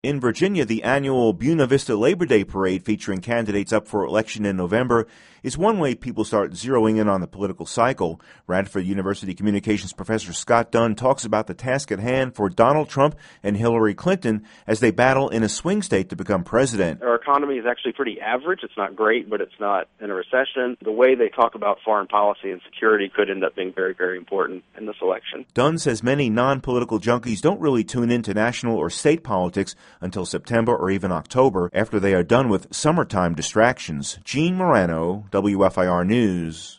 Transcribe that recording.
In Virginia, the annual Buena Vista Labor Day Parade featuring candidates up for election in November is one way people start zeroing in on the political cycle. Radford University communications professor Scott Dunn talks about the task at hand for Donald Trump and Hillary Clinton as they battle in a swing state to become president. Our economy is actually pretty average. It's not great, but it's not in a recession. The way they talk about foreign policy and security could end up being very, very important in this election. Dunn says many non-political junkies don't really tune into national or state politics until September or even October after they are done with summertime distractions. Gene Morano, WFIR News.